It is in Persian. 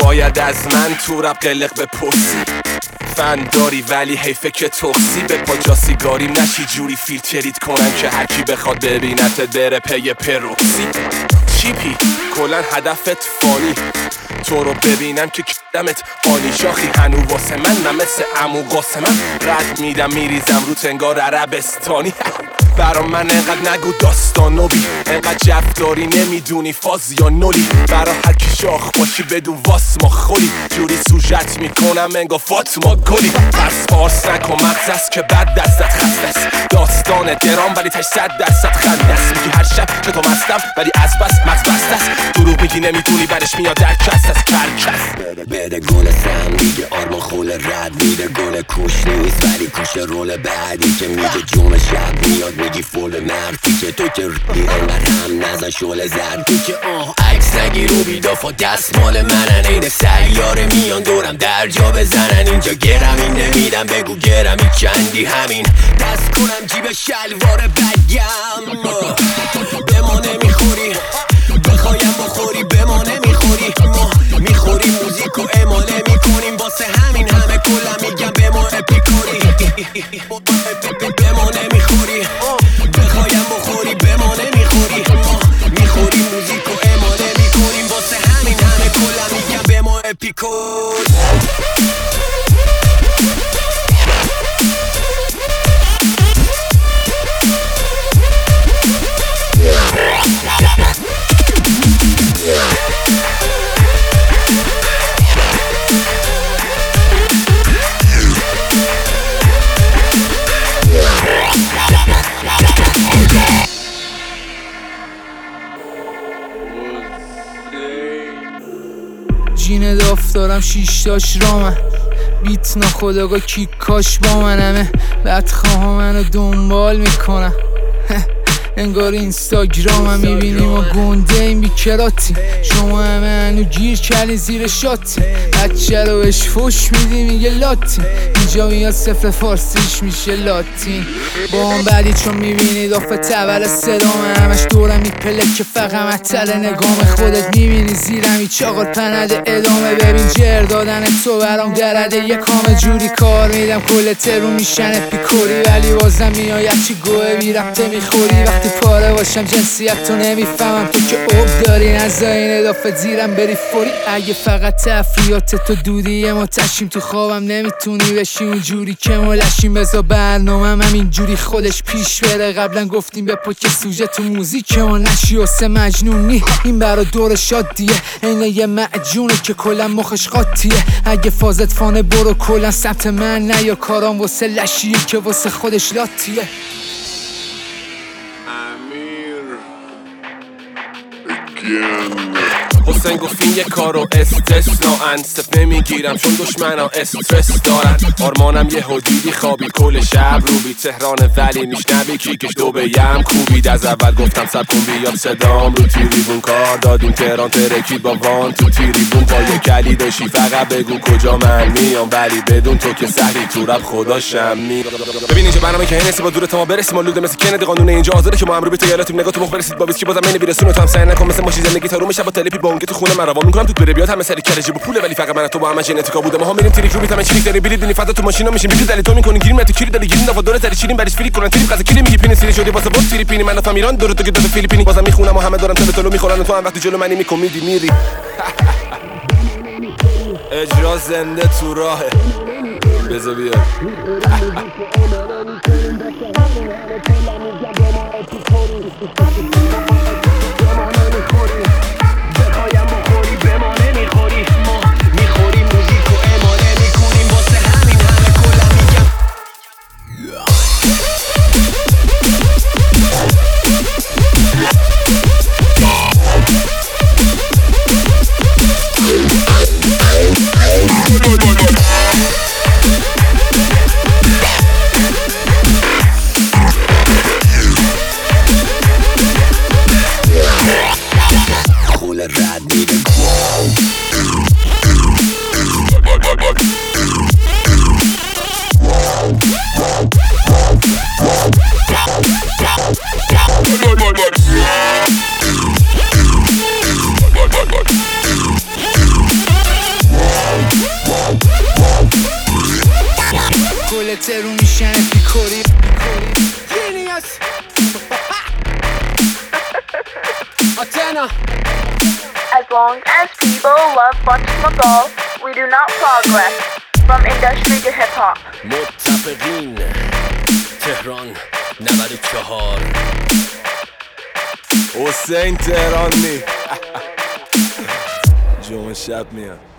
باید از من تو رپ قلق بپرسی، فن داری ولی حیفه که تخصی به پا جا سیگاریم نشی جوری فیلترید کنن که هرکی بخواد ببینت بره پی پروکسی. چیپی کلن هدفت فانی، تو رو ببینم که کدمت آنی شاخی هنو واسه من مثل عمو قاسمم، رد میدم میریزم رو تنگار عربستانی. برا من انقدر نگو داستانو بی، انقدر جف داری نمیدونی فاز یا نولی، برا هر کی شاخ باشی بدون واسما خولی، جوری سوژت میکنم انگا فاطما گلی. پس پارس نکن مغز است که بد دستت خست است، داستان درام ولی تش 100% خنده است. میگی هر شب که تو مستم ولی از بس مغز بست است، دروغ میگی نمیدونی برش میاد در کس از کرکس. بده گل سم میگه آرمان خول رد میده، گل کوش نیست ولی کوش رول بعدی که میگه جون شب میاد، میگی فول مرتی که تو که ریدی انقدر هم نزن شول زردی که عکس نگیر و بیدافا دست مال منن، این سیاره میان دورم در جا بزنن، اینجا گرمی نمیدم بگو گرمی چندی، همین دست کنم جیب شلوار بگم به ما نمیخوری، بخوایم بخوری به ما نمیخوری، ما میخوری موزیک و اماله میکنیم، واسه همین همه کلا میگم به ما اپیکوری، به ما نمیخوری، بخوایم بخوری به ما نمیخوری، ما میخوری موزیک و اماله میکنیم، واسه همین همه کلا میگم به ما اپیکوری. جین دافتارم شیشتاش رامن، بیت ناخداگاه کیکاش با منمه، بدخواه منو دنبال میکنم انگار اینستاگرامم میبینیم و گنده این بیکراتی، شما همه هنو گیر کردین زیر شاتی، بچه رو بهش فش میدی میگه لاتین، اینجا میاد صفر فارسیش میشه لاتین. با هم بعدی چون میبینی دافه تبل صدامه، همش دورم میپله که فقط مطل نگام خودت میبینی زیرم هیچ آقل پنده ادامه، ببین جر دادن تو برام درده یه کام جوری کار میدم کل ترو میشن اپیکوری، ولی بازم میاید چی گوه بی رفته میخوری، وقتی پاره باشم جنسیت تو نمیفهمم، تو که عب داری نزاین اضافه زیرم بری فوری، اگه فقط تفریات تو دودی ما تشیم تو خوابم نمیتونی بشی اونجوری که ما لشیم، بزا برنامه هم اینجوری خودش پیش بره، قبلا گفتیم به پا که سوژه تو موزیک ما نشی واسه مجنونی، این برا دور شادیه اینه یه معجونه که کلا مخش قاطیه، اگه فازت فانه برو کلا سمت من نه، یا کارام واسه لشیه که واسه خودش لاتیه. حسین گفتین یه کارو استثناً صف نمیگیرم چون دشمنا استرس دارن، آرمانم یه حدیدی خوابید کل شب رو بی تهران ولی میشنوی کیکش دو بیم کوبید، از اول گفتم سب کن بیاد صدام رو تیریبون کار دادیم تهران ترکید با وان تو تیریبون، با یه کلی داشی فقط بگو کجا من میام، ولی بدون تو که سهلی تو رب خداشم می. ببین اینجا برنامه که هنسی با دور تا ما برسیم، ما لوده مثل کند قانون اینجا آزاده که ما هم رو بیت یالاتیم، نگاه تو مخ برسید با ویسکی بازم منی بیرسونه، تو هم سعی نکن مثل ماشین زندگی تا رو میشه با تلپی بونگه تو خونه من روان میکنم تو بره بیاد همه سری کرجی با پوله، ولی فقط من تو با هم ژنتیکا بوده، ما میریم تریک رو بیت همه چیزی داری بلیط بینی فدا تو ماشینا میشیم بیت دلی تو میکنی گیریم تو کلی دلی گیریم دفعه دور سری چیریم برش فری کنن تریپ قضا کلی میگی پین سری شدی واسه وقت فیلیپینی من تو ایران دور تو که دو فیلیپینی بازم میخونم و همه دارم تلو میخورن تو هم وقتی جلو منی میکمیدی میری اجرا زنده تو راهه بذار بیا رد میده دلت رو میشن پیکوری As long as people love Bachmagol, we do not progress from industry to hip hop. متفقین تهران 94 حسین تهرانی جمعه شب میاد